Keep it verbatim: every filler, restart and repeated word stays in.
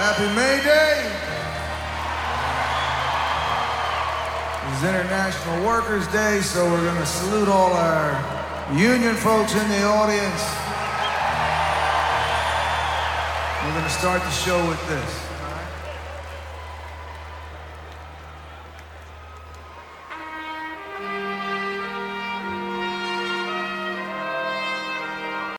Happy May Day! It's International Workers' Day, so we're going to salute all our union folks in the audience. We're going to start the show with this.